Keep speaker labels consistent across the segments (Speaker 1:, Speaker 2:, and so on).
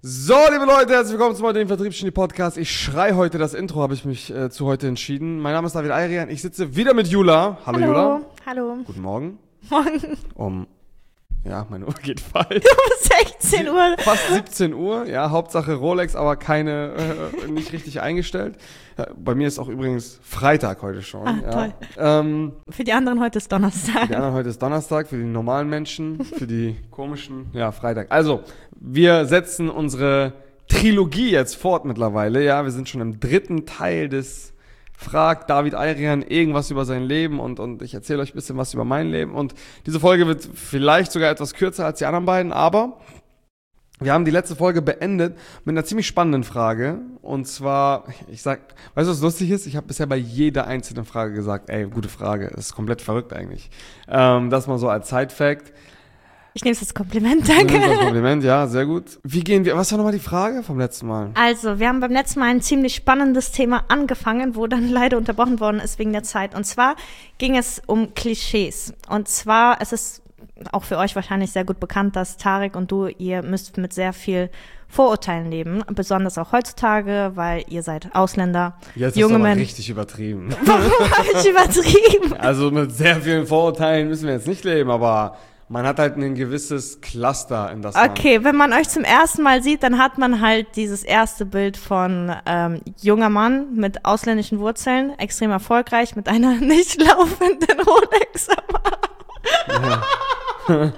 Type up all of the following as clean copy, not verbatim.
Speaker 1: So, liebe Leute, herzlich willkommen zum heutigen Vertriebsgenie-Podcast. Ich schrei heute das Intro, habe ich mich zu heute entschieden. Mein Name ist David Ayrian, ich sitze wieder mit Jula. Hallo Jula.
Speaker 2: Hallo.
Speaker 1: Guten Morgen.
Speaker 2: Morgen.
Speaker 1: Meine Uhr geht falsch.
Speaker 2: Um 16 Uhr.
Speaker 1: Fast 17 Uhr, ja, Hauptsache Rolex, aber keine, nicht richtig eingestellt. Ja, bei mir ist auch übrigens Freitag heute schon.
Speaker 2: Toll.
Speaker 1: Für
Speaker 2: die anderen heute ist Donnerstag.
Speaker 1: Für die anderen heute ist Donnerstag, für die normalen Menschen, für die komischen, Freitag. Also, wir setzen unsere Trilogie jetzt fort mittlerweile, ja, wir sind schon im 3. Teil des Fragt David Ayrian irgendwas über sein Leben und ich erzähle euch ein bisschen was über mein Leben und diese Folge wird vielleicht sogar etwas kürzer als die anderen beiden, aber wir haben die letzte Folge beendet mit einer ziemlich spannenden Frage und zwar, weißt du, was lustig ist? Ich habe bisher bei jeder einzelnen Frage gesagt, gute Frage, das ist komplett verrückt eigentlich. Das mal so als Side-Fact.
Speaker 2: Ich nehme es als Kompliment, danke.
Speaker 1: Du nimmst das Kompliment, ja, sehr gut. Was war nochmal die Frage vom letzten Mal?
Speaker 2: Also, wir haben beim letzten Mal ein ziemlich spannendes Thema angefangen, wo dann leider unterbrochen worden ist wegen der Zeit. Und zwar ging es um Klischees. Und zwar, es ist auch für euch wahrscheinlich sehr gut bekannt, dass Tarek und du, ihr müsst mit sehr viel Vorurteilen leben, besonders auch heutzutage, weil ihr seid Ausländer,
Speaker 1: jetzt
Speaker 2: junge
Speaker 1: Männer.
Speaker 2: Männer.
Speaker 1: Richtig übertrieben.
Speaker 2: Warum habe ich übertrieben?
Speaker 1: Also mit sehr vielen Vorurteilen müssen wir jetzt nicht leben, aber man hat halt ein gewisses Cluster, in das
Speaker 2: Okay, wenn man euch zum ersten Mal sieht, dann hat man halt dieses erste Bild von junger Mann mit ausländischen Wurzeln, extrem erfolgreich, mit einer nicht laufenden Rolex am Arm. Ja.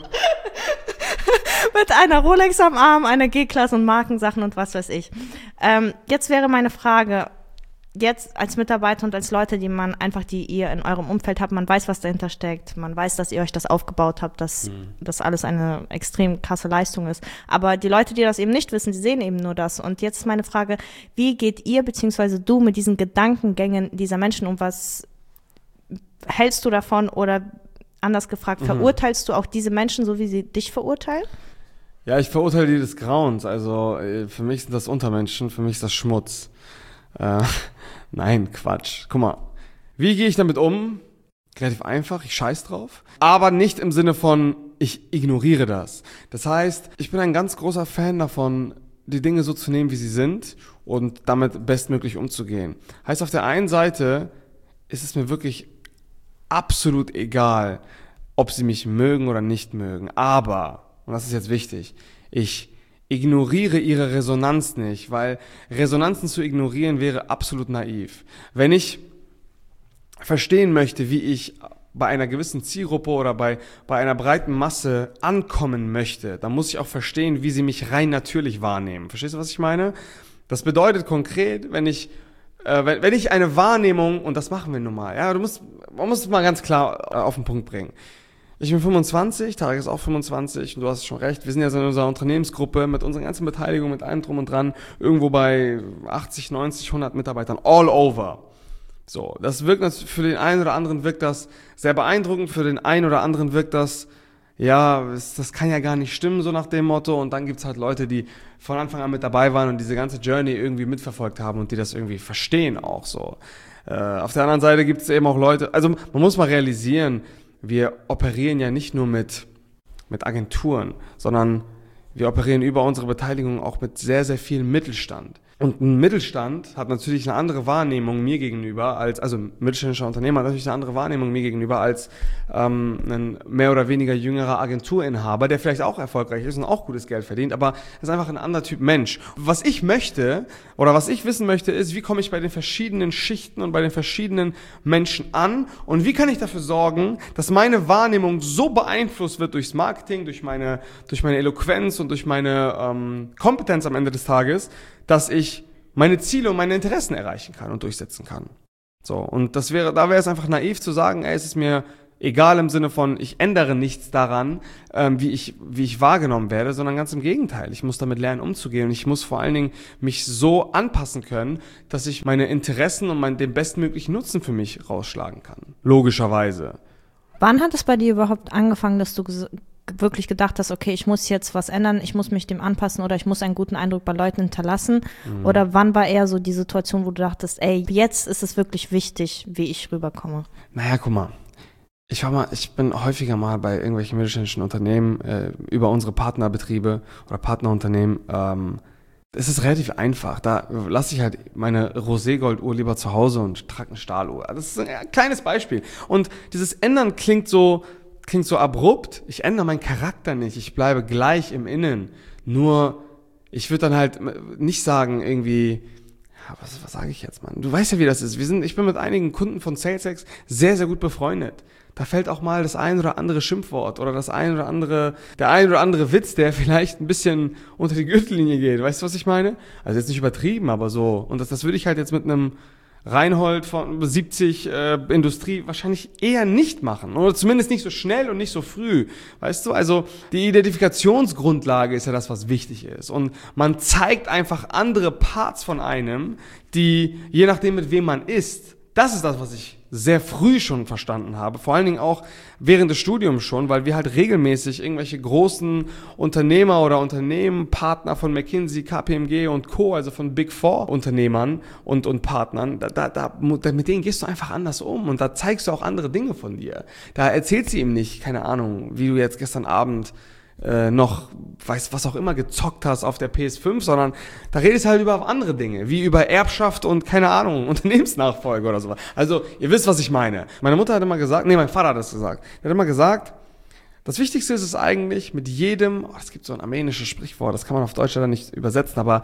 Speaker 2: Mit einer Rolex am Arm, einer G-Klasse und Markensachen und was weiß ich. Jetzt wäre meine Frage, jetzt als Mitarbeiter und als Leute, die ihr in eurem Umfeld habt, man weiß, was dahinter steckt, man weiß, dass ihr euch das aufgebaut habt, dass das alles eine extrem krasse Leistung ist. Aber die Leute, die das eben nicht wissen, die sehen eben nur das. Und jetzt ist meine Frage, wie geht ihr bzw. du mit diesen Gedankengängen dieser Menschen um? Was hältst du davon oder anders gefragt, verurteilst du auch diese Menschen, so wie sie dich verurteilen?
Speaker 1: Ja, ich verurteile die des Grauens. Also für mich sind das Untermenschen, für mich ist das Schmutz. Nein, Quatsch. Guck mal, wie gehe ich damit um? Relativ einfach, ich scheiß drauf. Aber nicht im Sinne von, ich ignoriere das. Das heißt, ich bin ein ganz großer Fan davon, die Dinge so zu nehmen, wie sie sind und damit bestmöglich umzugehen. Heißt, auf der einen Seite ist es mir wirklich absolut egal, ob sie mich mögen oder nicht mögen. Aber, und das ist jetzt wichtig, ich ignoriere ihre Resonanz nicht, weil Resonanzen zu ignorieren wäre absolut naiv. Wenn ich verstehen möchte, wie ich bei einer gewissen Zielgruppe oder bei einer breiten Masse ankommen möchte, dann muss ich auch verstehen, wie sie mich rein natürlich wahrnehmen. Verstehst du, was ich meine? Das bedeutet konkret, wenn ich eine Wahrnehmung, und das machen wir nun mal, ja, man muss es mal ganz klar auf den Punkt bringen. Ich bin 25, Tarek ist auch 25 und du hast schon recht, wir sind ja so in unserer Unternehmensgruppe mit unserer ganzen Beteiligung, mit allem drum und dran, irgendwo bei 80, 90, 100 Mitarbeitern, all over. So, das wirkt für den einen oder anderen wirkt das sehr beeindruckend, für den einen oder anderen wirkt das, das kann ja gar nicht stimmen, so nach dem Motto, und dann gibt's halt Leute, die von Anfang an mit dabei waren und diese ganze Journey irgendwie mitverfolgt haben und die das irgendwie verstehen auch so. Auf der anderen Seite gibt's eben auch Leute, also man muss mal realisieren, wir operieren ja nicht nur mit Agenturen, sondern wir operieren über unsere Beteiligung auch mit sehr, sehr viel Mittelstand. Und ein Mittelstand hat natürlich eine andere Wahrnehmung mir gegenüber also ein mittelständischer Unternehmer hat natürlich eine andere Wahrnehmung mir gegenüber als ein mehr oder weniger jüngerer Agenturinhaber, der vielleicht auch erfolgreich ist und auch gutes Geld verdient, aber ist einfach ein anderer Typ Mensch. Was ich möchte oder was ich wissen möchte ist, wie komme ich bei den verschiedenen Schichten und bei den verschiedenen Menschen an und wie kann ich dafür sorgen, dass meine Wahrnehmung so beeinflusst wird durchs Marketing, durch meine Eloquenz und durch meine Kompetenz am Ende des Tages, dass ich meine Ziele und meine Interessen erreichen kann und durchsetzen kann. So, und da wäre es einfach naiv zu sagen, es ist mir egal im Sinne von, ich ändere nichts daran, wie ich wahrgenommen werde, sondern ganz im Gegenteil. Ich muss damit lernen, umzugehen und ich muss vor allen Dingen mich so anpassen können, dass ich meine Interessen und den bestmöglichen Nutzen für mich rausschlagen kann. Logischerweise.
Speaker 2: Wann hat es bei dir überhaupt angefangen, dass du wirklich gedacht hast, okay, ich muss jetzt was ändern, ich muss mich dem anpassen oder ich muss einen guten Eindruck bei Leuten hinterlassen? Oder wann war eher so die Situation, wo du dachtest, jetzt ist es wirklich wichtig, wie ich rüberkomme?
Speaker 1: Naja, guck mal. Ich bin häufiger mal bei irgendwelchen mittelständischen Unternehmen über unsere Partnerbetriebe oder Partnerunternehmen es ist relativ einfach. Da lasse ich halt meine Roségolduhr lieber zu Hause und trage eine Stahluhr. Das ist ein kleines Beispiel. Und dieses Ändern klingt so abrupt. Ich ändere meinen Charakter nicht. Ich bleibe gleich im Innen. Nur, ich würde dann halt nicht sagen irgendwie, ja, was sage ich jetzt, Mann? Du weißt ja, wie das ist. Ich bin mit einigen Kunden von SalesX sehr, sehr gut befreundet. Da fällt auch mal das ein oder andere Schimpfwort oder der ein oder andere Witz, der vielleicht ein bisschen unter die Gürtellinie geht. Weißt du, was ich meine? Also jetzt nicht übertrieben, aber so. Und das würde ich halt jetzt mit einem Reinhold von 70 Industrie wahrscheinlich eher nicht machen. Oder zumindest nicht so schnell und nicht so früh. Weißt du? Also die Identifikationsgrundlage ist ja das, was wichtig ist. Und man zeigt einfach andere Parts von einem, die, je nachdem mit wem man ist, das ist das, was ich sehr früh schon verstanden habe, vor allen Dingen auch während des Studiums schon, weil wir halt regelmäßig irgendwelche großen Unternehmer oder Unternehmen, Partner von McKinsey, KPMG und Co., also von Big Four Unternehmern und Partnern, mit denen gehst du einfach anders um und da zeigst du auch andere Dinge von dir. Da erzählst du ihm nicht, keine Ahnung, wie du jetzt gestern Abend noch, was auch immer gezockt hast auf der PS5, sondern da redest du halt über andere Dinge, wie über Erbschaft und keine Ahnung, Unternehmensnachfolge oder so. Also, ihr wisst, was ich meine. Meine Mutter hat immer gesagt, mein Vater hat das gesagt. Er hat immer gesagt, das Wichtigste ist es eigentlich mit jedem, es gibt so ein armenisches Sprichwort, das kann man auf Deutsch leider nicht übersetzen, aber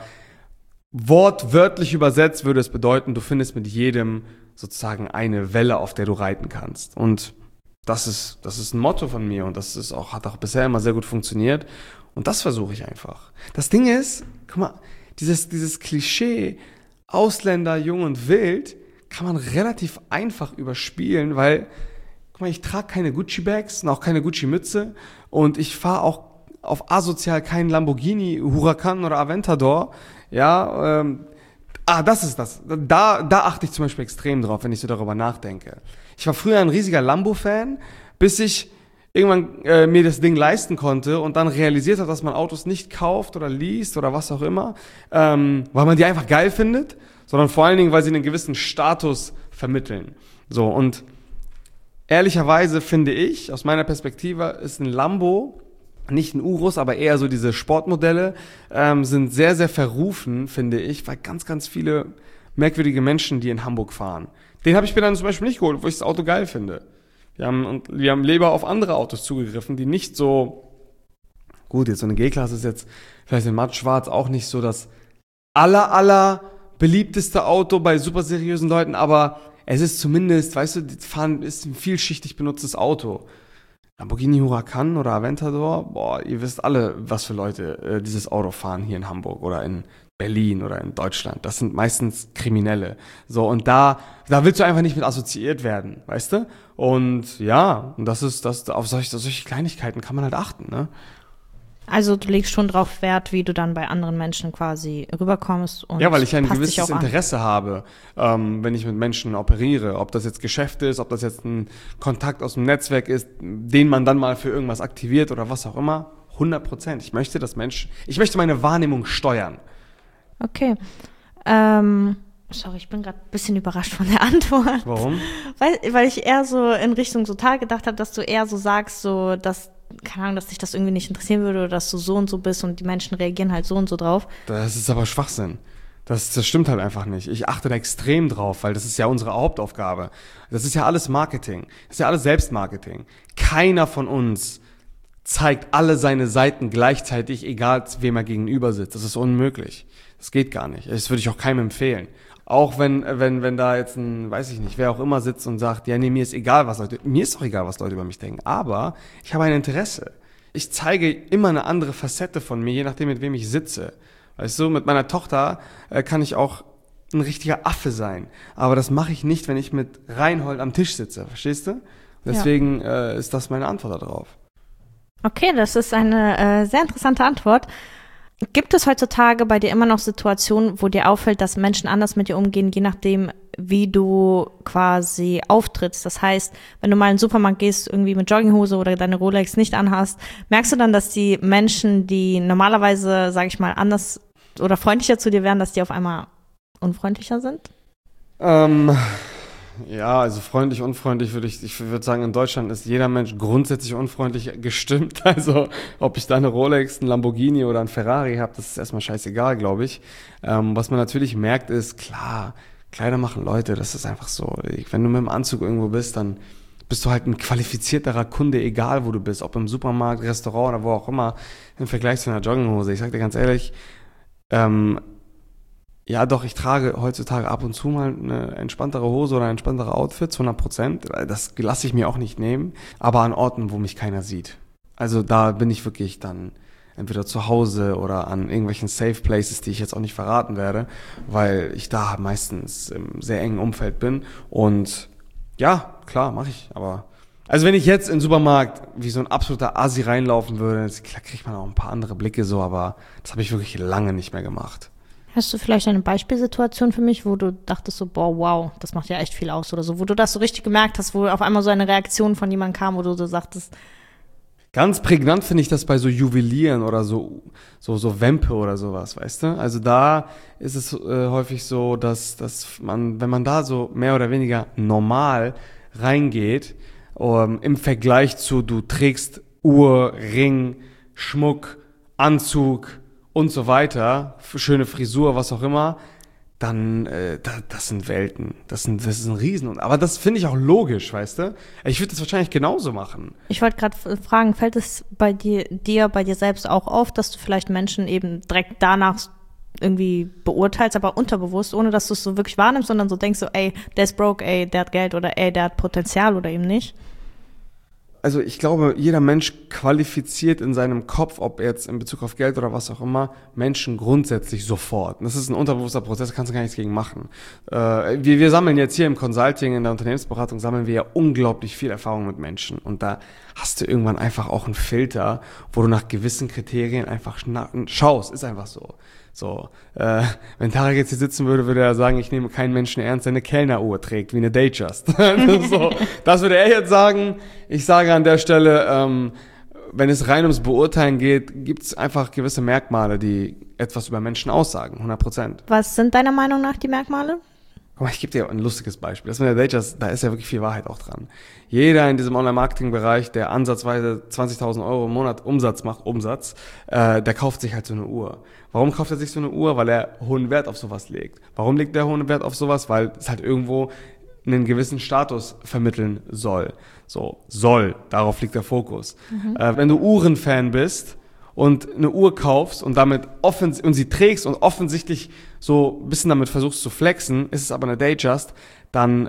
Speaker 1: wortwörtlich übersetzt würde es bedeuten, du findest mit jedem sozusagen eine Welle, auf der du reiten kannst. Und das ist ein Motto von mir und hat auch bisher immer sehr gut funktioniert. Und das versuche ich einfach. Das Ding ist, guck mal, dieses Klischee, Ausländer, jung und wild, kann man relativ einfach überspielen, weil, guck mal, ich trage keine Gucci-Bags und auch keine Gucci-Mütze und ich fahre auch auf asozial keinen Lamborghini, Huracan oder Aventador, ja, das ist das. Da achte ich zum Beispiel extrem drauf, wenn ich so darüber nachdenke. Ich war früher ein riesiger Lambo-Fan, bis ich irgendwann mir das Ding leisten konnte und dann realisiert habe, dass man Autos nicht kauft oder liest oder was auch immer, weil man die einfach geil findet, sondern vor allen Dingen, weil sie einen gewissen Status vermitteln. So, und ehrlicherweise finde ich, aus meiner Perspektive, ist ein Lambo, nicht ein Urus, aber eher so diese Sportmodelle, sind sehr, sehr verrufen, finde ich, weil ganz, ganz viele merkwürdige Menschen, die in Hamburg fahren. Den habe ich mir dann zum Beispiel nicht geholt, wo ich das Auto geil finde. Wir haben lieber auf andere Autos zugegriffen, die nicht so, gut, jetzt so eine G-Klasse ist jetzt vielleicht in matt schwarz auch nicht so das aller beliebteste Auto bei super seriösen Leuten, aber es ist zumindest, weißt du, fahren ist ein vielschichtig benutztes Auto. Lamborghini Huracan oder Aventador, ihr wisst alle, was für Leute dieses Auto fahren hier in Hamburg oder in Berlin oder in Deutschland. Das sind meistens Kriminelle. So, und da willst du einfach nicht mit assoziiert werden, weißt du? Und ja, und auf solche Kleinigkeiten kann man halt achten, ne?
Speaker 2: Also du legst schon drauf Wert, wie du dann bei anderen Menschen quasi rüberkommst. Und
Speaker 1: ja, weil ich ein gewisses Interesse habe, wenn ich mit Menschen operiere. Ob das jetzt Geschäft ist, ob das jetzt ein Kontakt aus dem Netzwerk ist, den man dann mal für irgendwas aktiviert oder was auch immer. 100%. Ich möchte meine Wahrnehmung steuern.
Speaker 2: Okay. Sorry, ich bin gerade ein bisschen überrascht von der Antwort.
Speaker 1: Warum?
Speaker 2: Weil ich eher so in Richtung so Tal gedacht habe, dass du eher so sagst, so dass, keine Ahnung, dass dich das irgendwie nicht interessieren würde oder dass du so und so bist und die Menschen reagieren halt so und so drauf.
Speaker 1: Das ist aber Schwachsinn. Das stimmt halt einfach nicht. Ich achte da extrem drauf, weil das ist ja unsere Hauptaufgabe. Das ist ja alles Marketing. Das ist ja alles Selbstmarketing. Keiner von uns zeigt alle seine Seiten gleichzeitig, egal wem er gegenüber sitzt. Das ist unmöglich. Das geht gar nicht. Das würde ich auch keinem empfehlen. Auch wenn da jetzt weiß ich nicht, wer auch immer sitzt und sagt, ja, nee, mir ist doch egal, was Leute über mich denken. Aber ich habe ein Interesse. Ich zeige immer eine andere Facette von mir, je nachdem, mit wem ich sitze. Weißt du, mit meiner Tochter kann ich auch ein richtiger Affe sein. Aber das mache ich nicht, wenn ich mit Reinhold am Tisch sitze. Verstehst du? Deswegen ist das meine Antwort darauf.
Speaker 2: Okay, das ist eine sehr interessante Antwort. Gibt es heutzutage bei dir immer noch Situationen, wo dir auffällt, dass Menschen anders mit dir umgehen, je nachdem, wie du quasi auftrittst? Das heißt, wenn du mal in den Supermarkt gehst, irgendwie mit Jogginghose oder deine Rolex nicht anhast, merkst du dann, dass die Menschen, die normalerweise, sage ich mal, anders oder freundlicher zu dir wären, dass die auf einmal unfreundlicher sind?
Speaker 1: Ja, also freundlich, unfreundlich ich würde sagen, in Deutschland ist jeder Mensch grundsätzlich unfreundlich gestimmt. Also ob ich da eine Rolex, ein Lamborghini oder ein Ferrari habe, das ist erstmal scheißegal, glaube ich. Was man natürlich merkt ist, klar, Kleider machen Leute, das ist einfach so. Wenn du mit dem Anzug irgendwo bist, dann bist du halt ein qualifizierterer Kunde, egal wo du bist, ob im Supermarkt, Restaurant oder wo auch immer, im Vergleich zu einer Jogginghose. Ich sag dir ganz ehrlich, ähm, ja, doch, ich trage heutzutage ab und zu mal eine entspanntere Hose oder ein entspanntere Outfit, 100%. Das lasse ich mir auch nicht nehmen, aber an Orten, wo mich keiner sieht. Also da bin ich wirklich dann entweder zu Hause oder an irgendwelchen Safe Places, die ich jetzt auch nicht verraten werde, weil ich da meistens im sehr engen Umfeld bin. Und ja, klar, mache ich, aber also wenn ich jetzt in den Supermarkt wie so ein absoluter Assi reinlaufen würde, klar kriegt man auch ein paar andere Blicke so, aber das habe ich wirklich lange nicht mehr gemacht.
Speaker 2: Hast du vielleicht eine Beispielsituation für mich, wo du dachtest so, boah, wow, das macht ja echt viel aus oder so, wo du das so richtig gemerkt hast, wo auf einmal so eine Reaktion von jemandem kam, wo du so sagtest.
Speaker 1: Ganz prägnant finde ich das bei so Juwelieren oder so Wempe oder sowas, weißt du? Also da ist es häufig so, dass man, wenn man da so mehr oder weniger normal reingeht, im Vergleich zu du trägst Uhr, Ring, Schmuck, Anzug und so weiter, schöne Frisur, was auch immer, dann, das sind Welten. Das ist ein Riesen. Aber das finde ich auch logisch, weißt du? Ich würde das wahrscheinlich genauso machen.
Speaker 2: Ich wollte gerade fragen, fällt es bei dir selbst auch auf, dass du vielleicht Menschen eben direkt danach irgendwie beurteilst, aber unterbewusst, ohne dass du es so wirklich wahrnimmst, sondern so denkst so, ey, der ist broke, ey, der hat Geld oder ey, der hat Potenzial oder eben nicht?
Speaker 1: Also ich glaube, jeder Mensch qualifiziert in seinem Kopf, ob jetzt in Bezug auf Geld oder was auch immer, Menschen grundsätzlich sofort. Und das ist ein unterbewusster Prozess, da kannst du gar nichts gegen machen. Wir sammeln jetzt hier im Consulting, in der Unternehmensberatung, sammeln wir ja unglaublich viel Erfahrung mit Menschen. Und da hast du irgendwann einfach auch einen Filter, wo du nach gewissen Kriterien einfach schaust. Ist einfach so. So, wenn Tarek jetzt hier sitzen würde, würde er sagen, ich nehme keinen Menschen ernst, der eine Kellneruhr trägt, wie eine Datejust. So, das würde er jetzt sagen. Ich sage an der Stelle, wenn es rein ums Beurteilen geht, gibt es einfach gewisse Merkmale, die etwas über Menschen aussagen, 100%.
Speaker 2: Was sind deiner Meinung nach die Merkmale?
Speaker 1: Guck mal, ich gebe dir ein lustiges Beispiel. Das mit der Datejust, da ist ja wirklich viel Wahrheit auch dran. Jeder in diesem Online-Marketing-Bereich, der ansatzweise 20.000 Euro im Monat Umsatz macht, der kauft sich halt so eine Uhr. Warum kauft er sich so eine Uhr? Weil er hohen Wert auf sowas legt. Warum legt er hohen Wert auf sowas? Weil es halt irgendwo einen gewissen Status vermitteln soll. Darauf liegt der Fokus. Wenn du Uhrenfan bist und eine Uhr kaufst und damit und sie trägst und offensichtlich so ein bisschen damit versuchst zu flexen, ist es aber eine Datejust, dann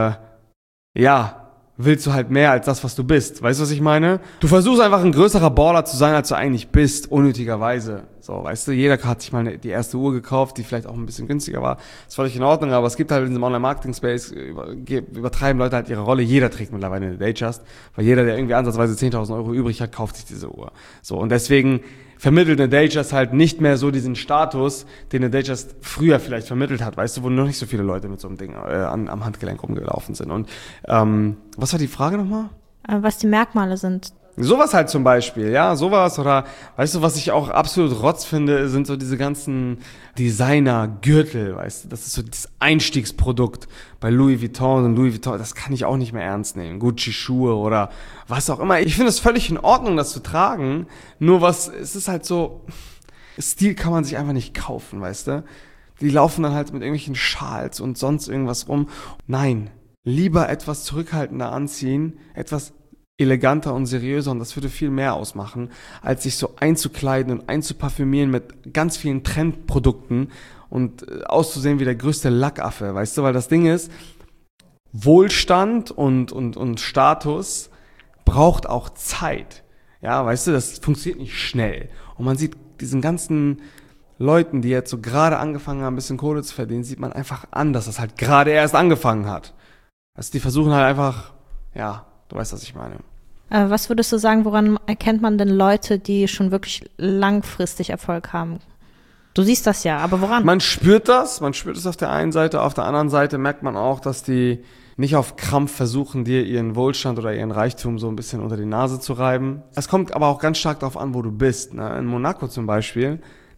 Speaker 1: willst du halt mehr als das, was du bist. Weißt du, was ich meine? Du versuchst einfach ein größerer Baller zu sein, als du eigentlich bist, unnötigerweise. So, weißt du, jeder hat sich mal die erste Uhr gekauft, die vielleicht auch ein bisschen günstiger war. Das war völlig in Ordnung, aber es gibt halt in diesem Online-Marketing-Space, übertreiben Leute halt ihre Rolle. Jeder trägt mittlerweile eine Datejust, weil jeder, der irgendwie ansatzweise 10.000 Euro übrig hat, kauft sich diese Uhr. So, und deswegen vermittelt eine Datejust halt nicht mehr so diesen Status, den eine Datejust früher vielleicht vermittelt hat, weißt du, wo noch nicht so viele Leute mit so einem Ding am Handgelenk rumgelaufen sind. Und was war die Frage nochmal?
Speaker 2: Was die Merkmale sind.
Speaker 1: Sowas halt zum Beispiel, ja, sowas. Oder weißt du, was ich auch absolut Rotz finde, sind so diese ganzen Designer-Gürtel, weißt du, das ist so das Einstiegsprodukt bei Louis Vuitton und Louis Vuitton, das kann ich auch nicht mehr ernst nehmen. Gucci-Schuhe oder was auch immer. Ich finde es völlig in Ordnung, das zu tragen, nur es ist halt so, Stil kann man sich einfach nicht kaufen, weißt du. Die laufen dann halt mit irgendwelchen Schals und sonst irgendwas rum. Nein, lieber etwas zurückhaltender anziehen, etwas eleganter und seriöser, und das würde viel mehr ausmachen, als sich so einzukleiden und einzuparfümieren mit ganz vielen Trendprodukten und auszusehen wie der größte Lackaffe, weißt du, weil das Ding ist, Wohlstand und Status braucht auch Zeit, ja, weißt du, das funktioniert nicht schnell, und man sieht diesen ganzen Leuten, die jetzt so gerade angefangen haben, ein bisschen Kohle zu verdienen, sieht man einfach an, dass das halt gerade erst angefangen hat, also die versuchen halt einfach, ja, du weißt, was ich meine.
Speaker 2: Was würdest du sagen, woran erkennt man denn Leute, die schon wirklich langfristig Erfolg haben? Du siehst das ja, aber woran?
Speaker 1: Man spürt das auf der einen Seite, auf der anderen Seite merkt man auch, dass die nicht auf Krampf versuchen, dir ihren Wohlstand oder ihren Reichtum so ein bisschen unter die Nase zu reiben. Es kommt aber auch ganz stark darauf an, wo du bist. Ne? In Monaco zum Beispiel,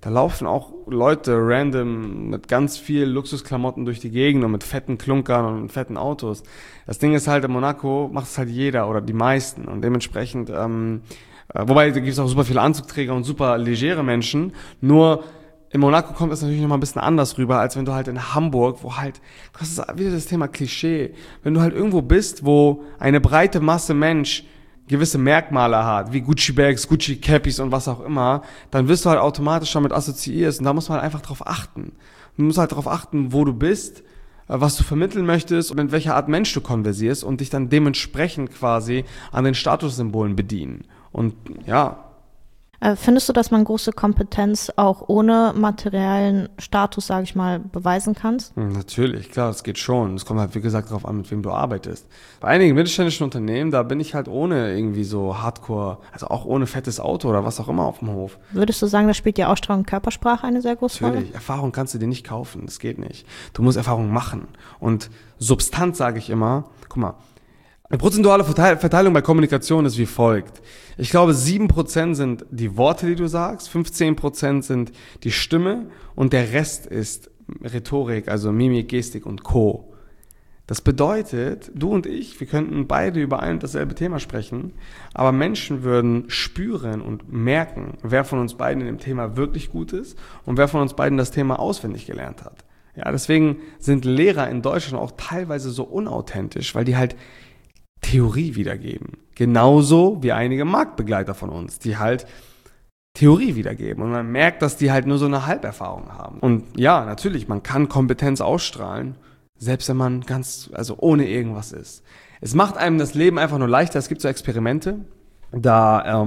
Speaker 1: Da laufen auch Leute random mit ganz viel Luxusklamotten durch die Gegend und mit fetten Klunkern und mit fetten Autos. Das Ding ist halt, in Monaco macht es halt jeder oder die meisten. Und dementsprechend, wobei da gibt es auch super viele Anzugträger und super legere Menschen. Nur in Monaco kommt das natürlich nochmal ein bisschen anders rüber, als wenn du halt in Hamburg, wo halt, das ist wieder das Thema Klischee, wenn du halt irgendwo bist, wo eine breite Masse Mensch gewisse Merkmale hat, wie Gucci-Bags, Gucci-Cappies und was auch immer, dann wirst du halt automatisch damit assoziiert und da muss man halt einfach drauf achten. Du musst halt drauf achten, wo du bist, was du vermitteln möchtest und in welcher Art Mensch du konversierst und dich dann dementsprechend quasi an den Statussymbolen bedienen. Und ja.
Speaker 2: Findest du, dass man große Kompetenz auch ohne materiellen Status, sage ich mal, beweisen kann?
Speaker 1: Natürlich, klar, das geht schon. Es kommt halt, wie gesagt, darauf an, mit wem du arbeitest. Bei einigen mittelständischen Unternehmen, da bin ich halt ohne irgendwie so Hardcore, also auch ohne fettes Auto oder was auch immer auf dem Hof.
Speaker 2: Würdest du sagen, da spielt die Ausstrahlung Körpersprache eine sehr große Rolle?
Speaker 1: Natürlich, Erfahrung kannst du dir nicht kaufen, das geht nicht. Du musst Erfahrung machen. Und Substanz, sage ich immer, guck mal, eine prozentuale Verteilung bei Kommunikation ist wie folgt. Ich glaube, 7% sind die Worte, die du sagst, 15% sind die Stimme und der Rest ist Rhetorik, also Mimik, Gestik und Co. Das bedeutet, du und ich, wir könnten beide über ein und dasselbe Thema sprechen, aber Menschen würden spüren und merken, wer von uns beiden in dem Thema wirklich gut ist und wer von uns beiden das Thema auswendig gelernt hat. Ja, deswegen sind Lehrer in Deutschland auch teilweise so unauthentisch, weil die halt Theorie wiedergeben. Genauso wie einige Marktbegleiter von uns, die halt Theorie wiedergeben. Und man merkt, dass die halt nur so eine Halberfahrung haben. Und ja, natürlich, man kann Kompetenz ausstrahlen, selbst wenn man also ohne irgendwas ist. Es macht einem das Leben einfach nur leichter. Es gibt so Experimente, das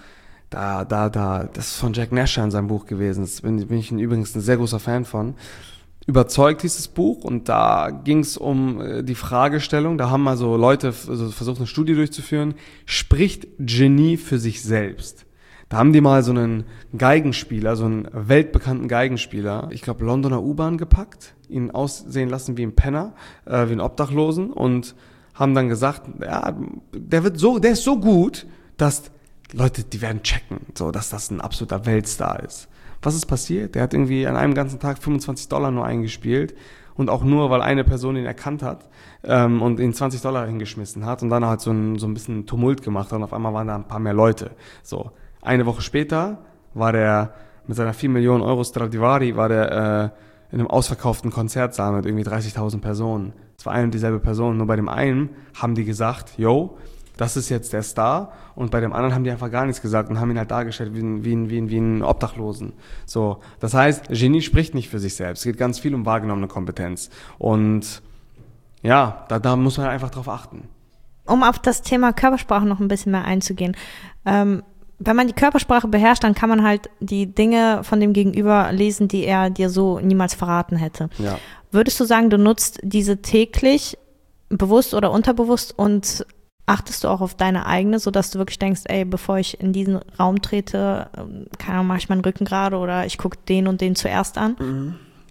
Speaker 1: ist von Jack Nasher in seinem Buch gewesen. Das bin ich übrigens ein sehr großer Fan von. Überzeugt hieß das Buch und da ging es um die Fragestellung, da haben also Leute versucht, eine Studie durchzuführen, spricht Genie für sich selbst? Da haben die mal so einen Geigenspieler, so einen weltbekannten Geigenspieler, ich glaube Londoner U-Bahn gepackt, ihn aussehen lassen wie ein Penner, wie ein Obdachlosen und haben dann gesagt, ja, der ist so gut, dass Leute, die werden checken, so, dass das ein absoluter Weltstar ist. Was ist passiert? Der hat irgendwie an einem ganzen Tag $25 nur eingespielt und auch nur, weil eine Person ihn erkannt hat und ihn $20 hingeschmissen hat und dann hat so ein bisschen Tumult gemacht und auf einmal waren da ein paar mehr Leute. So, eine Woche später war der mit seiner 4 Millionen Euro Stradivari in einem ausverkauften Konzertsaal mit irgendwie 30.000 Personen. Es war eine und dieselbe Person, nur bei dem einen haben die gesagt, yo, das ist jetzt der Star und bei dem anderen haben die einfach gar nichts gesagt und haben ihn halt dargestellt wie einen Obdachlosen. So, das heißt, Genie spricht nicht für sich selbst. Es geht ganz viel um wahrgenommene Kompetenz und ja, da muss man einfach drauf achten.
Speaker 2: Um auf das Thema Körpersprache noch ein bisschen mehr einzugehen. Wenn man die Körpersprache beherrscht, dann kann man halt die Dinge von dem Gegenüber lesen, die er dir so niemals verraten hätte.
Speaker 1: Ja.
Speaker 2: Würdest du sagen, du nutzt diese täglich, bewusst oder unterbewusst und achtest du auch auf deine eigene, sodass du wirklich denkst, ey, bevor ich in diesen Raum trete, mache ich meinen Rücken gerade oder ich gucke den und den zuerst an?
Speaker 1: Mhm.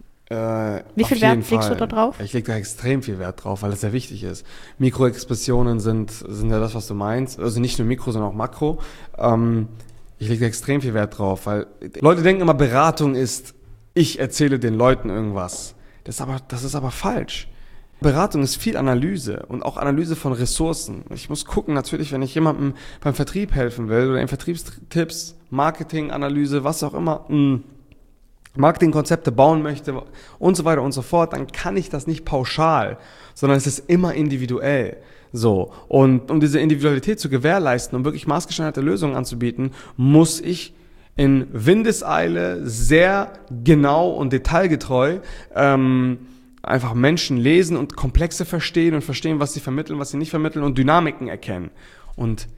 Speaker 2: Wie viel Wert legst du da drauf?
Speaker 1: Ich lege da extrem viel Wert drauf, weil es sehr wichtig ist. Mikroexpressionen sind ja das, was du meinst. Also nicht nur Mikro, sondern auch Makro. Ich lege da extrem viel Wert drauf, weil Leute denken immer, Beratung ist, ich erzähle den Leuten irgendwas. Das ist aber falsch. Beratung ist viel Analyse und auch Analyse von Ressourcen. Ich muss gucken, natürlich, wenn ich jemandem beim Vertrieb helfen will oder in Vertriebstipps, Marketinganalyse, was auch immer, Marketingkonzepte bauen möchte und so weiter und so fort, dann kann ich das nicht pauschal, sondern es ist immer individuell. So. Und um diese Individualität zu gewährleisten, um wirklich maßgeschneiderte Lösungen anzubieten, muss ich in Windeseile sehr genau und detailgetreu einfach Menschen lesen und Komplexe verstehen und verstehen, was sie vermitteln, was sie nicht vermitteln und Dynamiken erkennen. Und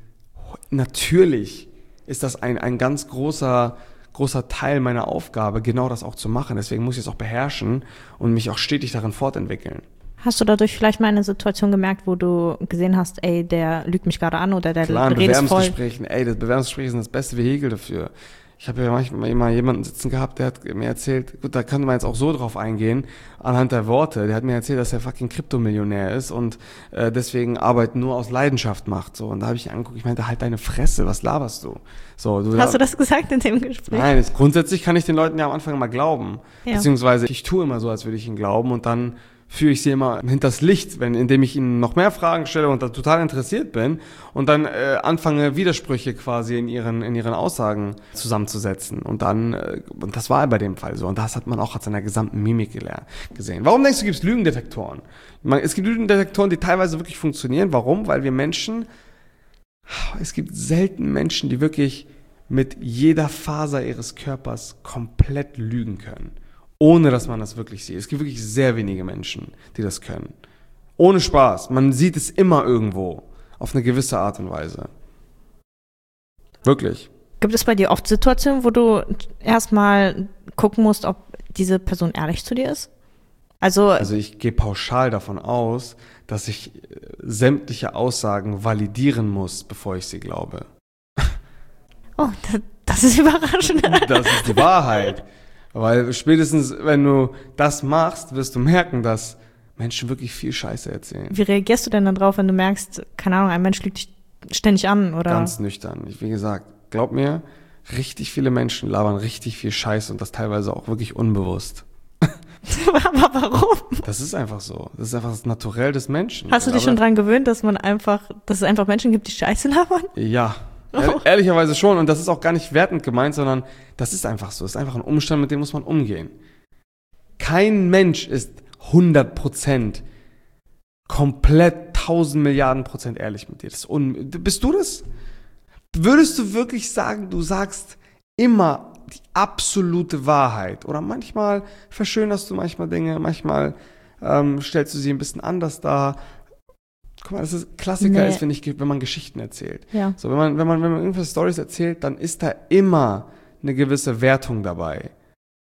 Speaker 1: natürlich ist das ein ganz großer Teil meiner Aufgabe, genau das auch zu machen. Deswegen muss ich es auch beherrschen und mich auch stetig darin fortentwickeln.
Speaker 2: Hast du dadurch vielleicht mal eine Situation gemerkt, wo du gesehen hast, ey, der lügt mich gerade an oder der
Speaker 1: Klar, in
Speaker 2: redet voll?
Speaker 1: Das Bewerbungsgespräche sind das beste Vehikel dafür. Ich habe ja manchmal immer jemanden sitzen gehabt, der hat mir erzählt, gut, da könnte man jetzt auch so drauf eingehen, anhand der Worte. Der hat mir erzählt, dass er fucking Kryptomillionär ist und deswegen Arbeit nur aus Leidenschaft macht. So, und da habe ich ihn angeguckt, ich meinte, halt deine Fresse, was laberst du? So,
Speaker 2: Hast du das gesagt in dem Gespräch?
Speaker 1: Nein, grundsätzlich kann ich den Leuten ja am Anfang immer glauben.
Speaker 2: Ja.
Speaker 1: Beziehungsweise ich tue immer so, als würde ich ihnen glauben und dann führe ich sie immer hinters Licht, indem ich ihnen noch mehr Fragen stelle und da total interessiert bin und dann anfange, Widersprüche quasi in ihren Aussagen zusammenzusetzen. Und dann, und das war bei dem Fall so. Und das hat man auch an seiner gesamten Mimik gesehen. Warum denkst du, gibt es Lügendetektoren? Es gibt Lügendetektoren, die teilweise wirklich funktionieren. Warum? Weil wir Menschen, es gibt selten Menschen, die wirklich mit jeder Faser ihres Körpers komplett lügen können. Ohne, dass man das wirklich sieht. Es gibt wirklich sehr wenige Menschen, die das können. Ohne Spaß. Man sieht es immer irgendwo. Auf eine gewisse Art und Weise. Wirklich.
Speaker 2: Gibt es bei dir oft Situationen, wo du erstmal gucken musst, ob diese Person ehrlich zu dir ist? Also
Speaker 1: ich gehe pauschal davon aus, dass ich sämtliche Aussagen validieren muss, bevor ich sie glaube.
Speaker 2: Oh, das ist überraschend.
Speaker 1: Das ist die Wahrheit. Weil spätestens, wenn du das machst, wirst du merken, dass Menschen wirklich viel Scheiße erzählen.
Speaker 2: Wie reagierst du denn dann drauf, wenn du merkst, keine Ahnung, ein Mensch lügt dich ständig an, oder?
Speaker 1: Ganz nüchtern. Wie gesagt, glaub mir, richtig viele Menschen labern richtig viel Scheiße und das teilweise auch wirklich unbewusst.
Speaker 2: Aber warum?
Speaker 1: Das ist einfach so. Das ist einfach das Naturell des Menschen.
Speaker 2: Hast du dich schon dran gewöhnt, dass es einfach Menschen gibt, die Scheiße labern?
Speaker 1: Ja.
Speaker 2: Oh.
Speaker 1: Ehrlicherweise schon. Und das ist auch gar nicht wertend gemeint, sondern das ist einfach so. Das ist einfach ein Umstand, mit dem muss man umgehen. Kein Mensch ist 100% komplett 1000 Milliarden Prozent ehrlich mit dir. Bist du das? Würdest du wirklich sagen, du sagst immer die absolute Wahrheit? Oder manchmal verschönerst du manchmal Dinge, manchmal stellst du sie ein bisschen anders dar. Guck mal, das ist Klassiker ist, wenn man Geschichten erzählt.
Speaker 2: Ja.
Speaker 1: So, wenn man irgendwelche Storys erzählt, dann ist da immer eine gewisse Wertung dabei.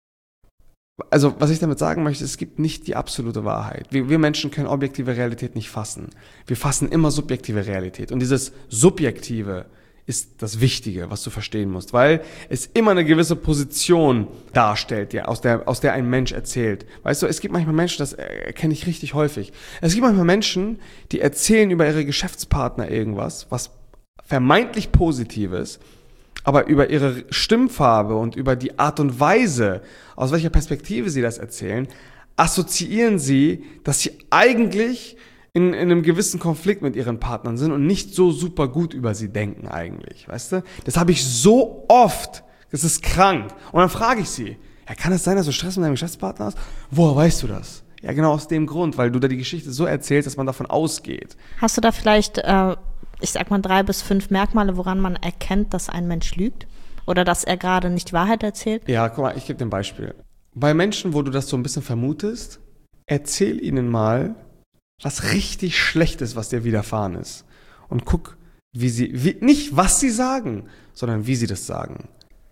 Speaker 1: Also, was ich damit sagen möchte, es gibt nicht die absolute Wahrheit. Wir Menschen können objektive Realität nicht fassen. Wir fassen immer subjektive Realität. Und dieses Subjektive ist das Wichtige, was du verstehen musst, weil es immer eine gewisse Position darstellt, ja, aus der ein Mensch erzählt. Weißt du, es gibt manchmal Menschen, das erkenne ich richtig häufig. Es gibt manchmal Menschen, die erzählen über ihre Geschäftspartner irgendwas, was vermeintlich Positives, aber über ihre Stimmfarbe und über die Art und Weise, aus welcher Perspektive sie das erzählen, assoziieren sie, dass sie eigentlich in einem gewissen Konflikt mit ihren Partnern sind und nicht so super gut über sie denken eigentlich, weißt du? Das habe ich so oft, das ist krank. Und dann frage ich sie, ja, kann es sein, dass du Stress mit deinem Geschäftspartner hast? Woher weißt du das? Ja, genau aus dem Grund, weil du da die Geschichte so erzählst, dass man davon ausgeht.
Speaker 2: Hast du da vielleicht, ich sag mal 3 bis 5 Merkmale, woran man erkennt, dass ein Mensch lügt? Oder dass er gerade nicht die Wahrheit erzählt?
Speaker 1: Ja, guck mal, ich gebe dir ein Beispiel. Bei Menschen, wo du das so ein bisschen vermutest, erzähl ihnen mal was richtig Schlechtes, was dir widerfahren ist. Und guck, nicht was sie sagen, sondern wie sie das sagen.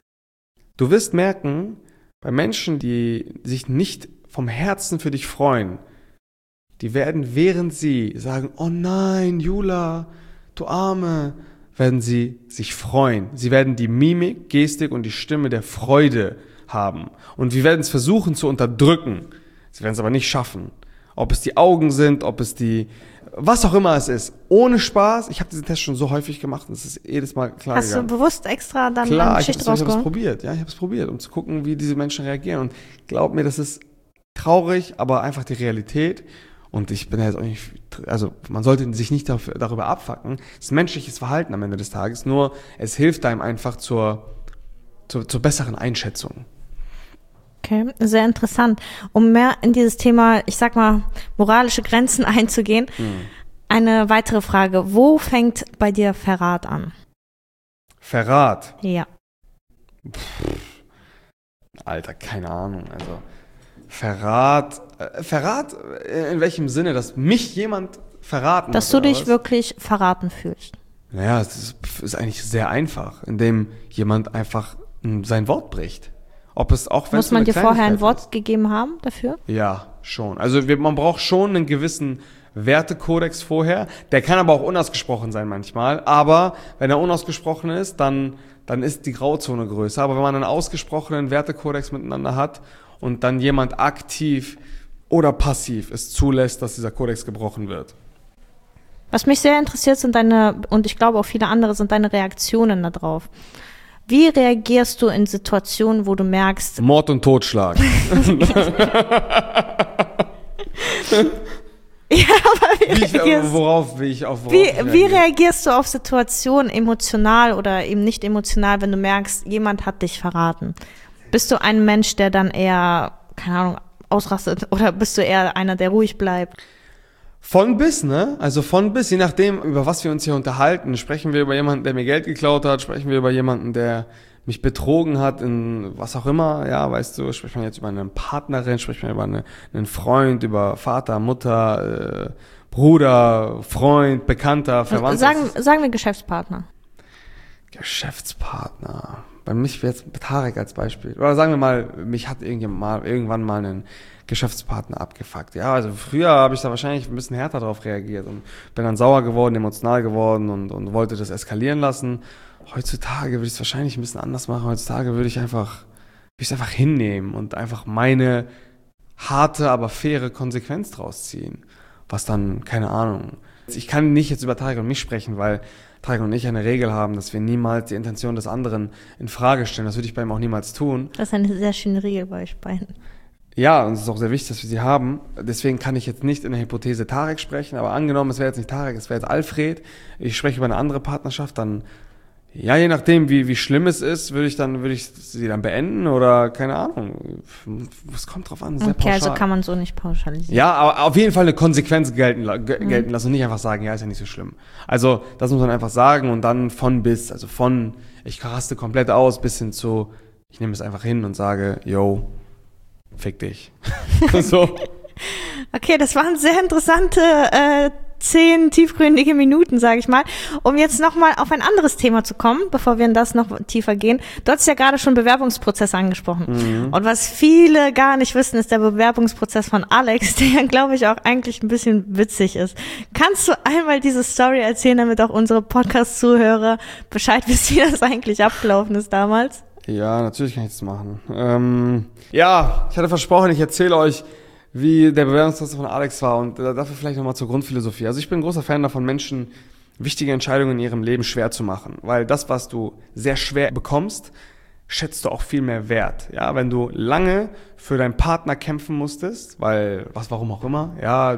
Speaker 1: Du wirst merken, bei Menschen, die sich nicht vom Herzen für dich freuen, die werden, während sie sagen, oh nein, Jula, du Arme, werden sie sich freuen. Sie werden die Mimik, Gestik und die Stimme der Freude haben. Und wir werden es versuchen zu unterdrücken. Sie werden es aber nicht schaffen. Ob es die Augen sind, ob es was auch immer es ist. Ohne Spaß. Ich habe diesen Test schon so häufig gemacht und es ist jedes Mal klar
Speaker 2: Hast
Speaker 1: gegangen.
Speaker 2: du bewusst extra dann
Speaker 1: eine
Speaker 2: Geschichte rausgeholt?
Speaker 1: Ich habe es probiert. Ja, ich habe es probiert, um zu gucken, wie diese Menschen reagieren. Und glaub mir, das ist traurig, aber einfach die Realität. Und ich bin ja jetzt auch nicht, also man sollte sich nicht darüber abfacken. Es ist menschliches Verhalten am Ende des Tages. Nur es hilft einem einfach zur besseren Einschätzung.
Speaker 2: Okay, sehr interessant. Um mehr in dieses Thema, ich sag mal, moralische Grenzen einzugehen, eine weitere Frage. Wo fängt bei dir Verrat an?
Speaker 1: Verrat?
Speaker 2: Ja.
Speaker 1: Alter, keine Ahnung. Also Verrat in welchem Sinne, dass mich jemand verraten
Speaker 2: Dass du dich wirklich verraten fühlst.
Speaker 1: Naja, es ist eigentlich sehr einfach, indem jemand einfach sein Wort bricht. Ob es auch wenn
Speaker 2: Muss man dir vorher ein Wort gegeben haben dafür?
Speaker 1: Ja, schon. Also man braucht schon einen gewissen Wertekodex vorher. Der kann aber auch unausgesprochen sein manchmal. Aber wenn er unausgesprochen ist, dann dann ist die Grauzone größer. Aber wenn man einen ausgesprochenen Wertekodex miteinander hat und dann jemand aktiv oder passiv es zulässt, dass dieser Kodex gebrochen wird.
Speaker 2: Was mich sehr interessiert sind und ich glaube auch viele andere, sind deine Reaktionen darauf. Wie reagierst du in Situationen, wo du merkst...
Speaker 1: Mord und Totschlag.
Speaker 2: Ja, aber wie reagierst du auf Situationen emotional oder eben nicht emotional, wenn du merkst, jemand hat dich verraten? Bist du ein Mensch, der dann eher, keine Ahnung, ausrastet oder bist du eher einer, der ruhig bleibt?
Speaker 1: Von bis, ne? Also von bis, je nachdem, über was wir uns hier unterhalten. Sprechen wir über jemanden, der mir Geld geklaut hat? Sprechen wir über jemanden, der mich betrogen hat in was auch immer? Ja, weißt du, sprechen wir jetzt über eine Partnerin, sprechen wir über einen Freund, über Vater, Mutter, Bruder, Freund, Bekannter, Verwandter.
Speaker 2: Sagen wir Geschäftspartner.
Speaker 1: Geschäftspartner. Bei mich wäre jetzt Tarek als Beispiel. Oder sagen wir mal, mich hat irgendwann mal einen Geschäftspartner abgefuckt. Ja, also früher habe ich da wahrscheinlich ein bisschen härter drauf reagiert und bin dann sauer geworden, emotional geworden und wollte das eskalieren lassen. Heutzutage würde ich es wahrscheinlich ein bisschen anders machen. Heutzutage würde ich es einfach hinnehmen und einfach meine harte, aber faire Konsequenz draus ziehen. Was dann, keine Ahnung. Ich kann nicht jetzt über Tarek und mich sprechen, weil Tarek und ich eine Regel haben, dass wir niemals die Intention des anderen in Frage stellen. Das würde ich bei ihm auch niemals tun.
Speaker 2: Das ist eine sehr schöne Regel bei euch beiden.
Speaker 1: Ja, und es ist auch sehr wichtig, dass wir sie haben. Deswegen kann ich jetzt nicht in der Hypothese Tarek sprechen, aber angenommen, es wäre jetzt nicht Tarek, es wäre jetzt Alfred, ich spreche über eine andere Partnerschaft, dann, ja, je nachdem, wie schlimm es ist, würde ich sie dann beenden oder, keine Ahnung, es kommt drauf an, sehr pauschal.
Speaker 2: Also kann man so nicht pauschalisieren.
Speaker 1: Ja, aber auf jeden Fall eine Konsequenz gelten lassen und nicht einfach sagen, ja, ist ja nicht so schlimm. Also, das muss man einfach sagen und dann von bis, also von, ich raste komplett aus, bis hin zu, ich nehme es einfach hin und sage, yo, fick dich. So.
Speaker 2: Okay, das waren sehr interessante 10 tiefgründige Minuten, sage ich mal. Um jetzt nochmal auf ein anderes Thema zu kommen, bevor wir in das noch tiefer gehen. Du hast ja gerade schon Bewerbungsprozess angesprochen. Mhm. Und was viele gar nicht wissen, ist der Bewerbungsprozess von Alex, der, glaube ich, auch eigentlich ein bisschen witzig ist. Kannst du einmal diese Story erzählen, damit auch unsere Podcast-Zuhörer Bescheid wissen, wie das eigentlich abgelaufen ist damals?
Speaker 1: Ja, natürlich kann ich das machen. Ja, ich hatte versprochen, ich erzähle euch, wie der Bewerbungsprozess von Alex war und dafür vielleicht nochmal zur Grundphilosophie. Also ich bin ein großer Fan davon, Menschen wichtige Entscheidungen in ihrem Leben schwer zu machen, weil das, was du sehr schwer bekommst, schätzt du auch viel mehr wert. Ja, wenn du lange für deinen Partner kämpfen musstest, weil, warum auch immer,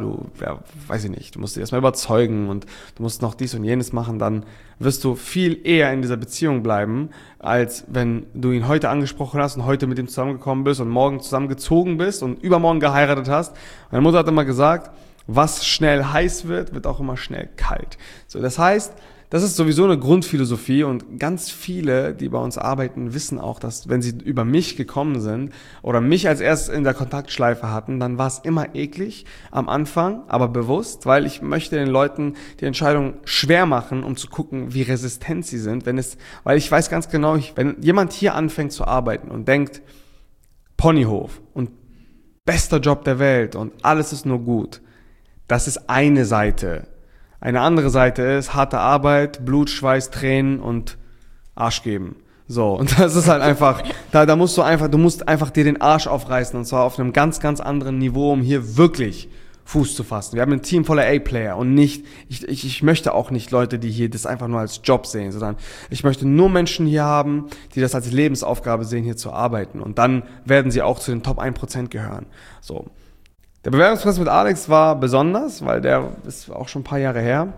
Speaker 1: weiß ich nicht, du musst dich erstmal überzeugen und du musst noch dies und jenes machen, dann wirst du viel eher in dieser Beziehung bleiben, als wenn du ihn heute angesprochen hast und heute mit ihm zusammengekommen bist und morgen zusammengezogen bist und übermorgen geheiratet hast. Meine Mutter hat immer gesagt, was schnell heiß wird, wird auch immer schnell kalt. So, das heißt, das ist sowieso eine Grundphilosophie und ganz viele, die bei uns arbeiten, wissen auch, dass wenn sie über mich gekommen sind oder mich als erstes in der Kontaktschleife hatten, dann war es immer eklig am Anfang, aber bewusst, weil ich möchte den Leuten die Entscheidung schwer machen, um zu gucken, wie resistent sie sind, weil ich weiß ganz genau, wenn jemand hier anfängt zu arbeiten und denkt, Ponyhof und bester Job der Welt und alles ist nur gut, das ist eine Seite. Eine andere Seite ist harte Arbeit, Blut, Schweiß, Tränen und Arsch geben. So, und das ist halt einfach, du musst einfach dir den Arsch aufreißen und zwar auf einem ganz, ganz anderen Niveau, um hier wirklich Fuß zu fassen. Wir haben ein Team voller A-Player und nicht, ich möchte auch nicht Leute, die hier das einfach nur als Job sehen, sondern ich möchte nur Menschen hier haben, die das als Lebensaufgabe sehen, hier zu arbeiten und dann werden sie auch zu den Top 1% gehören. So. Der Bewerbungsprozess mit Alex war besonders, weil der ist auch schon ein paar Jahre her.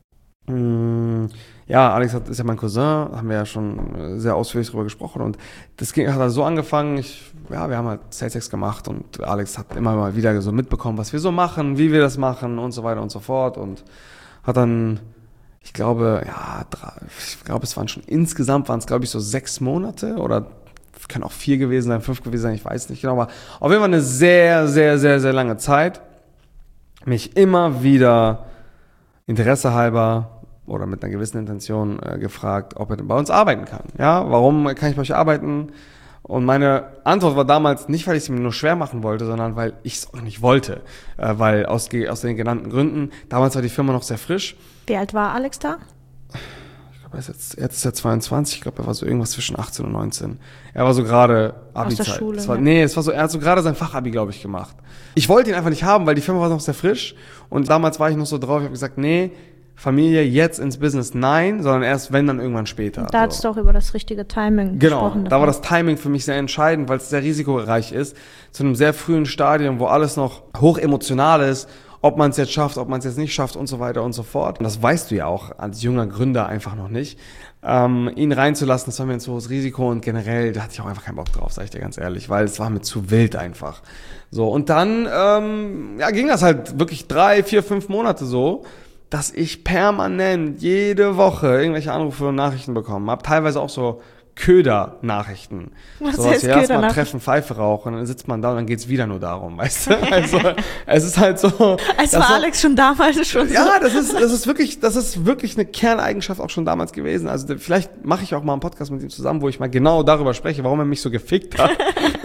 Speaker 1: Ja, Alex ist ja mein Cousin, haben wir ja schon sehr ausführlich drüber gesprochen und hat so angefangen, wir haben halt Sales gemacht und Alex hat immer mal wieder so mitbekommen, was wir so machen, wie wir das machen und so weiter und so fort und hat dann, ich glaube, insgesamt waren es, glaube ich, so 6 Monate oder können auch 4 gewesen sein, 5 gewesen sein, ich weiß nicht genau, aber auf jeden Fall eine sehr, sehr, sehr, sehr lange Zeit, mich immer wieder Interesse halber oder mit einer gewissen Intention gefragt, ob er bei uns arbeiten kann. Ja, warum kann ich bei euch arbeiten? Und meine Antwort war damals nicht, weil ich es mir nur schwer machen wollte, sondern weil ich es auch nicht wollte, weil aus den genannten Gründen, damals war die Firma noch sehr frisch.
Speaker 2: Wie alt war Alex da?
Speaker 1: Ich glaube, jetzt ist er 22, ich glaube, er war so irgendwas zwischen 18 und 19. Er war so gerade Abi-Zeit.
Speaker 2: Aus der Schule,
Speaker 1: er hat so gerade sein Fachabi, glaube ich, gemacht. Ich wollte ihn einfach nicht haben, weil die Firma war noch sehr frisch und damals war ich noch so drauf, ich habe gesagt, nee, Familie jetzt ins Business, nein, sondern erst wenn, dann irgendwann später.
Speaker 2: Da hattest du auch über das richtige Timing gesprochen.
Speaker 1: Genau, da war das Timing für mich sehr entscheidend, weil es sehr risikoreich ist, zu einem sehr frühen Stadium, wo alles noch hoch emotional ist, ob man es jetzt schafft, ob man es jetzt nicht schafft und so weiter und so fort. Und das weißt du ja auch als junger Gründer einfach noch nicht. Ihn reinzulassen, das war mir ein zu hohes Risiko und generell, da hatte ich auch einfach keinen Bock drauf, sag ich dir ganz ehrlich, weil es war mir zu wild einfach. So, und dann ging das halt wirklich 3, 4, 5 Monate so, dass ich permanent jede Woche irgendwelche Anrufe und Nachrichten bekommen habe. Teilweise auch so Köder-Nachrichten.
Speaker 2: Was
Speaker 1: so,
Speaker 2: heißt
Speaker 1: erstmal treffen, Pfeife rauchen, dann sitzt man da und dann geht's wieder nur darum, weißt du? Also, es ist halt so.
Speaker 2: Es war Alex schon damals schon so.
Speaker 1: Ja, das ist wirklich eine Kerneigenschaft auch schon damals gewesen. Also, vielleicht mache ich auch mal einen Podcast mit ihm zusammen, wo ich mal genau darüber spreche, warum er mich so gefickt hat.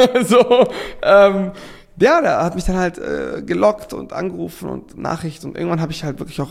Speaker 1: Ja, der hat mich dann halt gelockt und angerufen und Nachrichten und irgendwann habe ich halt wirklich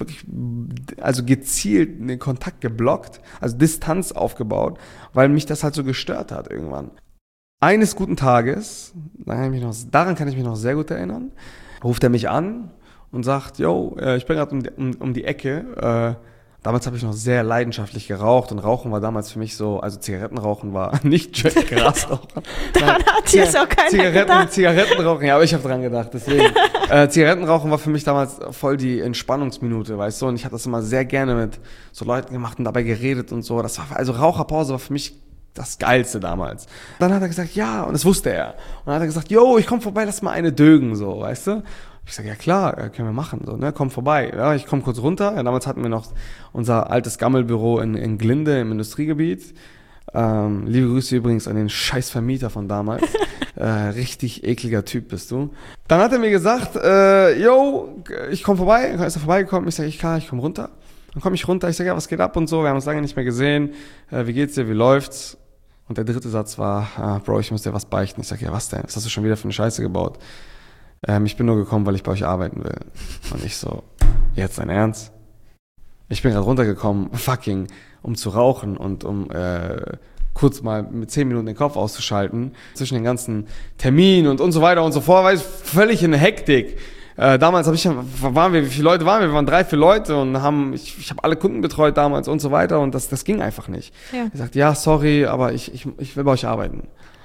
Speaker 1: gezielt den Kontakt geblockt, also Distanz aufgebaut, weil mich das halt so gestört hat irgendwann. Eines guten Tages, daran kann ich mich noch sehr gut erinnern, ruft er mich an und sagt, yo, ich bin gerade um die Ecke, damals habe ich noch sehr leidenschaftlich geraucht und Rauchen war damals für mich so, also Zigarettenrauchen war nicht Grasrauchen.
Speaker 2: Daran hat jetzt auch keiner gedacht.
Speaker 1: Zigarettenrauchen, ja, aber ich habe dran gedacht, deswegen. Zigarettenrauchen war für mich damals voll die Entspannungsminute, weißt du, und ich habe das immer sehr gerne mit so Leuten gemacht und dabei geredet und so. Also Raucherpause war für mich das Geilste damals. Dann hat er gesagt, ja, und das wusste er. Und dann hat er gesagt, yo, ich komm vorbei, lass mal eine dögen, so, weißt du. Ich sage, ja klar, können wir machen, so, ne, komm vorbei. Ja, ich komme kurz runter. Ja, damals hatten wir noch unser altes Gammelbüro in Glinde im Industriegebiet. Liebe Grüße übrigens an den scheiß Vermieter von damals. Richtig ekliger Typ bist du. Dann hat er mir gesagt, yo, ich komme vorbei. Ist er vorbeigekommen? Ich sage, ich komme runter. Dann komme ich runter, ich sage, ja, was geht ab und so. Wir haben uns lange nicht mehr gesehen. Wie geht's dir, wie läuft's? Und der dritte Satz war, Bro, ich muss dir was beichten. Ich sage, ja, was denn? Was hast du schon wieder für eine Scheiße gebaut? Ich bin nur gekommen, weil ich bei euch arbeiten will. Und ich so, jetzt dein Ernst? Ich bin gerade runtergekommen, um zu rauchen und um kurz mal mit 10 Minuten den Kopf auszuschalten. Zwischen den ganzen Terminen und so weiter und so fort, war ich völlig in Hektik. Damals wie viele Leute waren wir? Wir waren 3, 4 Leute und ich habe alle Kunden betreut damals und so weiter und das ging einfach nicht. Ja. Ich sagte, ja, sorry, aber ich will bei euch arbeiten.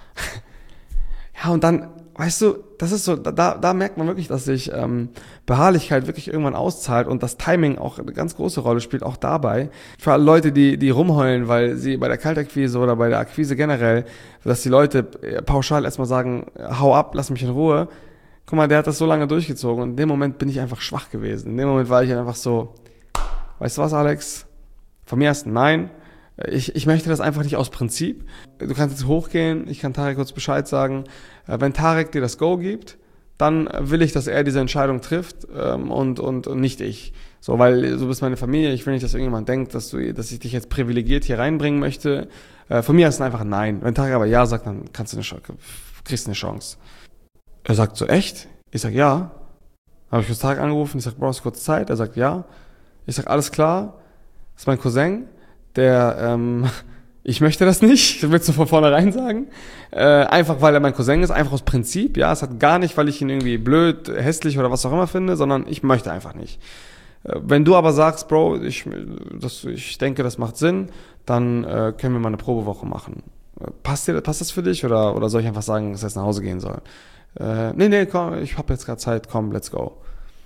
Speaker 1: Ja, und dann, weißt du, das ist so, da merkt man wirklich, dass sich Beharrlichkeit wirklich irgendwann auszahlt und das Timing auch eine ganz große Rolle spielt, auch dabei. Für alle Leute, die rumheulen, weil sie bei der Kaltakquise oder bei der Akquise generell, dass die Leute pauschal erstmal sagen, hau ab, lass mich in Ruhe. Guck mal, der hat das so lange durchgezogen und in dem Moment bin ich einfach schwach gewesen. In dem Moment war ich einfach so, weißt du was, Alex? Von mir erst nein. Ich möchte das einfach nicht aus Prinzip. Du kannst jetzt hochgehen, ich kann Tarek kurz Bescheid sagen. Wenn Tarek dir das Go gibt, dann will ich, dass er diese Entscheidung trifft und nicht ich. So, weil du bist meine Familie, ich will nicht, dass irgendjemand denkt, dass ich dich jetzt privilegiert hier reinbringen möchte. Von mir ist es einfach ein Nein. Wenn Tarek aber ja sagt, dann kriegst du eine Chance. Er sagt so, echt? Ich sag, ja. Habe ich kurz Tarek angerufen, ich sag, brauchst du kurz Zeit? Er sagt, ja. Ich sag, alles klar. Das ist mein Cousin. Ich möchte das nicht, das willst du von vornherein sagen. Einfach weil er mein Cousin ist, einfach aus Prinzip, ja. Es hat gar nicht, weil ich ihn irgendwie blöd, hässlich oder was auch immer finde, sondern ich möchte einfach nicht. Wenn du aber sagst, Bro, ich denke, das macht Sinn, dann können wir mal eine Probewoche machen. Passt das für dich oder soll ich einfach sagen, dass er jetzt nach Hause gehen soll? Nee, komm, ich hab jetzt gerade Zeit, komm, let's go.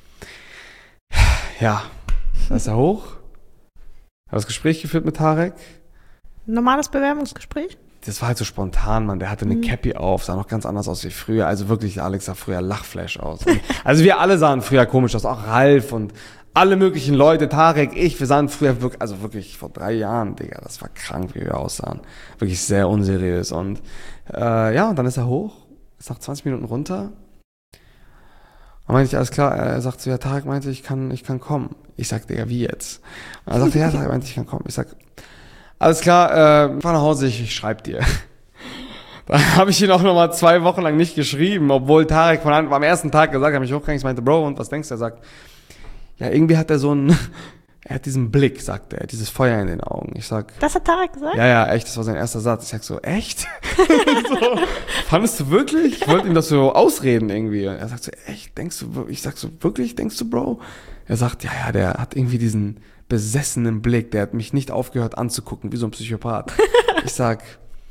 Speaker 1: Ja, da ist er hoch. Habe das Gespräch geführt mit Tarek.
Speaker 2: Normales Bewerbungsgespräch?
Speaker 1: Das war halt so spontan, Mann. Der hatte eine Cappy auf, sah noch ganz anders aus wie früher. Also wirklich, Alex sah früher Lachflash aus. Also wir alle sahen früher komisch aus, auch Ralf und alle möglichen Leute, Tarek, wir sahen früher wirklich vor 3 Jahren, Digga, das war krank, wie wir aussahen. Wirklich sehr unseriös. Und und dann ist er hoch, ist nach 20 Minuten runter. Dann meinte ich, alles klar, er sagt so, ja, Tarek meinte, ich kann kommen. Ich sag, Digga, wie jetzt? Und er sagte, ja, Tarek meinte, ich kann kommen. Ich sag, alles klar, fahr nach Hause, ich schreib dir. Dann habe ich ihn auch nochmal 2 Wochen lang nicht geschrieben, obwohl Tarek am ersten Tag gesagt hat, mich hochgegangen, ich meinte, Bro, und was denkst du? Er sagt, ja, irgendwie hat er so ein er hat diesen Blick, sagt er, dieses Feuer in den Augen. Ich sag,
Speaker 2: Das hat Tarek gesagt?
Speaker 1: ja, echt, das war sein erster Satz. Ich sag so, echt? So, fandest du wirklich? Ich wollte ihm das so ausreden irgendwie. Er sagt so, echt, denkst du, ich sag so, wirklich, denkst du, Bro? Er sagt, ja, der hat irgendwie diesen besessenen Blick, der hat mich nicht aufgehört anzugucken, wie so ein Psychopath. Ich sag,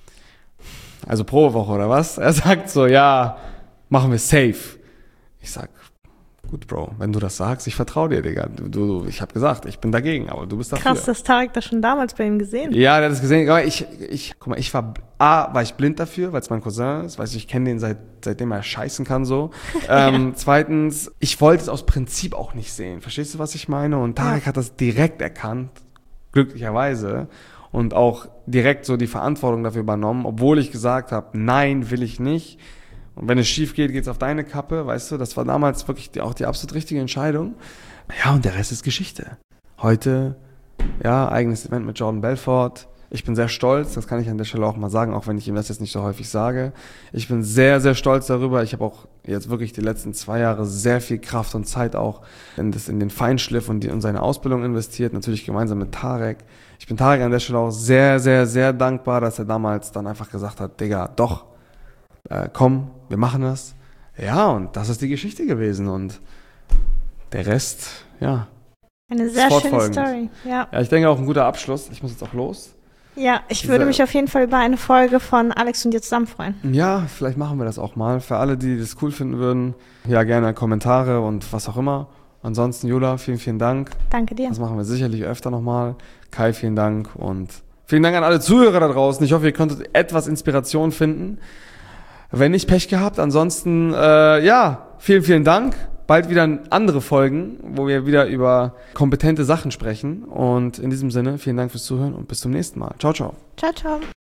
Speaker 1: also Probewoche oder was? Er sagt so, ja, machen wir safe. Ich sag, gut, Bro, wenn du das sagst, ich vertraue dir, Digga. Ich habe gesagt, ich bin dagegen, aber du bist dafür.
Speaker 2: Krass, dass Tarek das schon damals bei ihm gesehen hat.
Speaker 1: Ja, der hat das gesehen. Aber guck mal, war ich blind dafür, weil es mein Cousin ist. Weißt du, ich kenne den seitdem er scheißen kann so. Zweitens, ich wollte es aus Prinzip auch nicht sehen. Verstehst du, was ich meine? Und Tarek hat das direkt erkannt, glücklicherweise. Und auch direkt so die Verantwortung dafür übernommen, obwohl ich gesagt habe, nein, will ich nicht. Und wenn es schief geht, geht's auf deine Kappe, weißt du, das war damals wirklich auch die absolut richtige Entscheidung. Ja, und der Rest ist Geschichte. Heute, ja, eigenes Event mit Jordan Belfort. Ich bin sehr stolz, das kann ich an der Stelle auch mal sagen, auch wenn ich ihm das jetzt nicht so häufig sage. Ich bin sehr, sehr stolz darüber. Ich habe auch jetzt wirklich die letzten 2 Jahre sehr viel Kraft und Zeit auch in den Feinschliff und seine Ausbildung investiert, natürlich gemeinsam mit Tarek. Ich bin Tarek an der Stelle auch sehr, sehr, sehr dankbar, dass er damals dann einfach gesagt hat, Digga, doch, komm, wir machen das. Ja, und das ist die Geschichte gewesen und der Rest, ja.
Speaker 2: Eine sehr schöne Story, ja.
Speaker 1: Ja, ich denke auch ein guter Abschluss. Ich muss jetzt auch los.
Speaker 2: Ja, ich würde mich auf jeden Fall über eine Folge von Alex und dir zusammen freuen.
Speaker 1: Ja, vielleicht machen wir das auch mal. Für alle, die das cool finden würden, ja, gerne Kommentare und was auch immer. Ansonsten, Jula, vielen, vielen Dank.
Speaker 2: Danke dir.
Speaker 1: Das machen wir sicherlich öfter nochmal. Kai, vielen Dank und vielen Dank an alle Zuhörer da draußen. Ich hoffe, ihr konntet etwas Inspiration finden. Wenn nicht, Pech gehabt. Ansonsten, ja, vielen, vielen Dank. Bald wieder andere Folgen, wo wir wieder über kompetente Sachen sprechen. Und in diesem Sinne, vielen Dank fürs Zuhören und bis zum nächsten Mal. Ciao, ciao.
Speaker 2: Ciao, ciao.